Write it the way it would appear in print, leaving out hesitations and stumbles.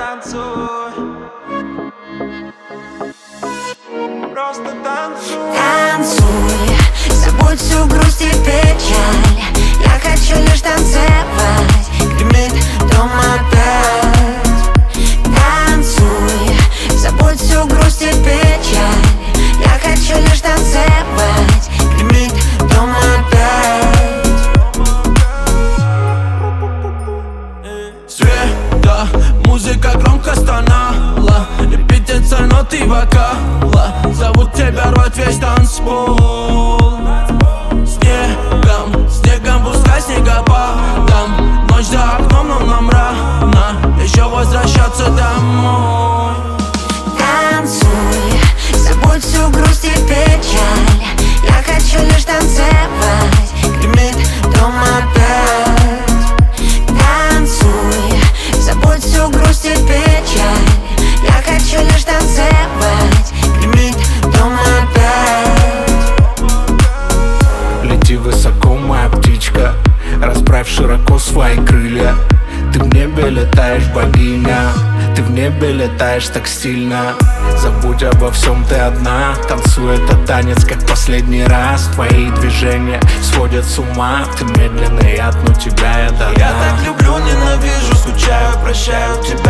танцуй, просто танцуй. Танцуй, забудь всю грусть и печаль. Я хочу лишь танцевать, гремит дом опять. Танцуй, забудь всю грусть и печаль. Я хочу лишь танцевать, гремит дом опять. Света, музыка громко стонала, репетиция ноты вокала. Зовут тебя рвать весь танцпол. Снегом, пускай снегопадом. Ночь за окном, но нам рано еще возвращаться домой. Танцуй, забудь всю грусть и печаль. Я хочу лишь танцевать, гремит дом опять. Танцуй, забудь всю грусть и печаль. Я хочу лишь танцевать, гремит дом опять. Лети высоко, моя птичка, расправь широко свои крылья. Ты в небе летаешь, богиня, ты в небе летаешь так стильно. Забудь обо всем, ты одна. Танцуй этот танец, как последний раз. Твои движения сводят с ума. Ты медленно, я тну тебя, я до дна. Я так люблю, ненавижу, скучаю, прощаю тебя.